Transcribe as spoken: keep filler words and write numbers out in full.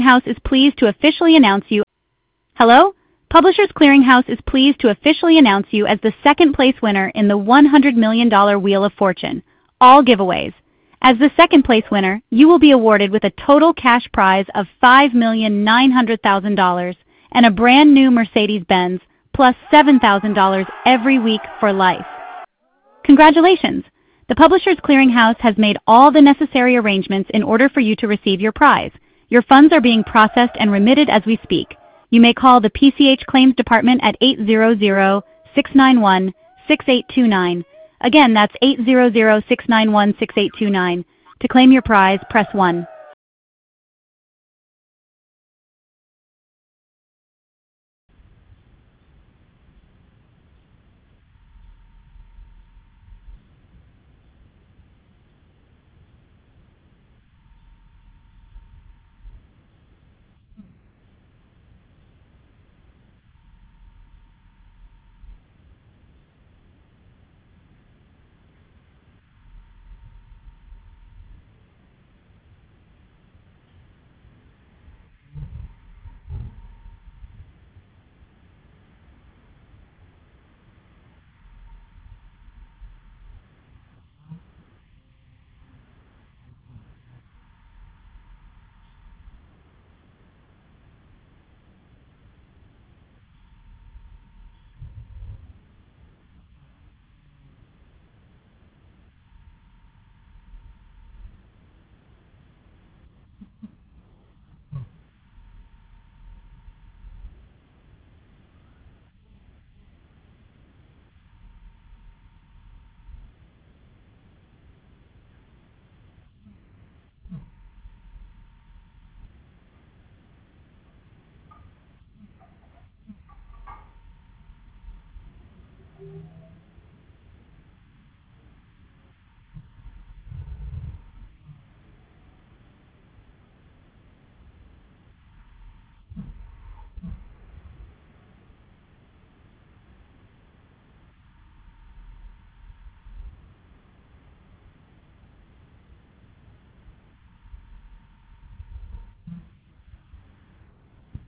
House is pleased to officially announce you. Hello? Publishers Clearinghouse is pleased to officially announce you as the second place winner in the one hundred million dollars Wheel of Fortune, all giveaways. As the second place winner, you will be awarded with a total cash prize of five million nine hundred thousand dollars and a brand new Mercedes-Benz plus seven thousand dollars every week for life. Congratulations! The Publishers Clearinghouse has made all the necessary arrangements in order for you to receive your prize. Your funds are being processed and remitted as we speak. You may call the P C H Claims Department at eight hundred, six nine one, six eight two nine. Again, that's eight hundred, six nine one, six eight two nine. To claim your prize, press one.